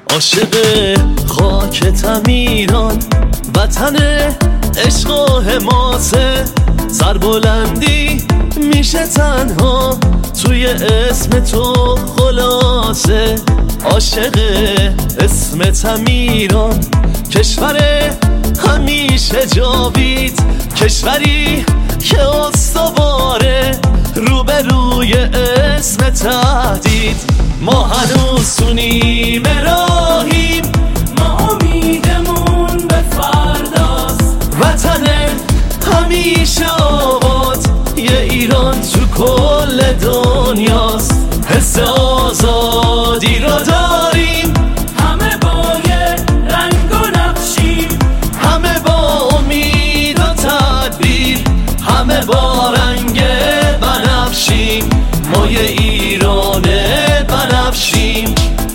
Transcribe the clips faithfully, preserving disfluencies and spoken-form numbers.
عاشق خاکتم ایران، وطن عشق و حماسه. سربلندی میشه تنها توی اسم تو خلاصه. عاشق اسمتم ایران، کشور همیشه جاوید، کشوری که استواره روبروی اسم تهدید. ما هنوز تو نیمه راهیم، ما امیدمون به فرداست. وطن همیشه آباد یه ایران تو کل دنیاست. حس آزادی را داریم، همه با یه رنگ و نقشیم، همه با امید و تدبیر، همه با رنگ بنفشیم. ما یه ایران بنفشیم.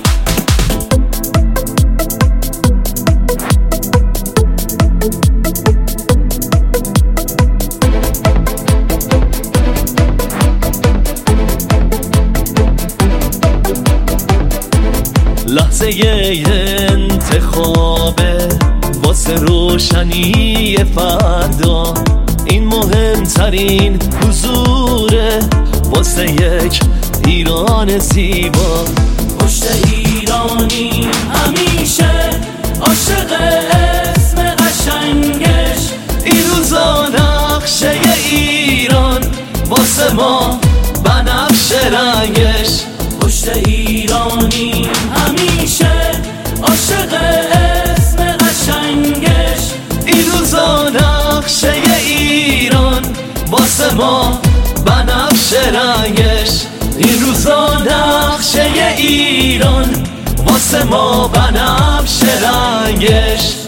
لحظه انتخابه واسه روشنی فردا، این مهمترین حضوره واسه یک ایران زیبا. پشت ایرانی همیشه عاشق اسم قشنگش. این روزا نقشه ایران واسه ما بنفشه رنگش. پشت ایرانی همیشه عاشق اسم قشنگش. این روزا نقشه ایران واسه ما بنفشه رنگش. این روزا نقشه ایران واسه ما بنفشه رنگش.